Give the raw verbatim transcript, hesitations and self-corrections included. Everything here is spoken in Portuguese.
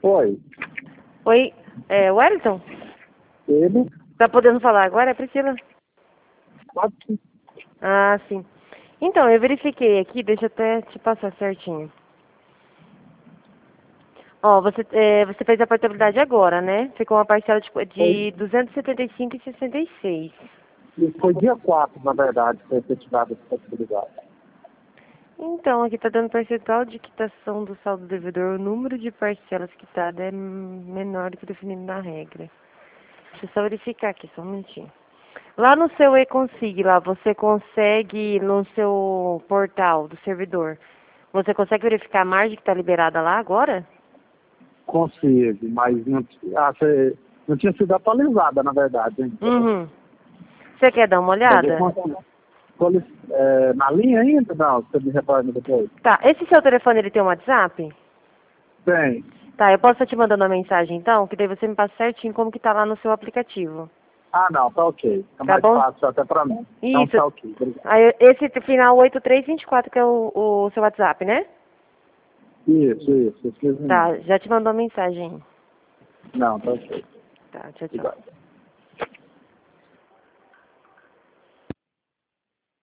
Oi, Oi, é Wellington? ele, Tá podendo falar agora, Priscila? pode sim. Ah, sim. Então, eu verifiquei aqui, deixa eu até te passar certinho. Ó, você, é, você fez a portabilidade agora, né? Ficou uma parcela de, Foi, de duzentos e setenta e cinco reais e sessenta e seis centavos. foi dia quatro, na verdade, foi efetivada essa possibilidade. Então, aqui tá dando percentual de quitação do saldo devedor. O número de parcelas quitadas é menor do que definido na regra. Deixa eu só verificar aqui, só um minutinho. Lá no seu e-consig, lá, você consegue, no seu portal do servidor, você consegue verificar a margem que está liberada lá agora? Consigo, mas não, ah, cê- não tinha sido atualizada, na verdade, hein? Uhum. Você quer dar uma Mas eu olhada? consigo. Cole- é, na linha ainda? Não, você me retorna depois. Tá, esse seu telefone, ele tem um WhatsApp? Tem. Tá, eu posso estar te mandando uma mensagem então, que daí você me passa certinho como que tá lá no seu aplicativo. Ah, não, tá ok. Tá Tá mais bom? fácil até pra mim. Então Isso. tá ok, obrigado. Aí, esse final oito três dois quatro que é o, o seu WhatsApp, né? Isso, isso, isso mesmo. Tá, já te mandou a mensagem. Não, tá ok. Tá, tchau, tchau. Obrigado.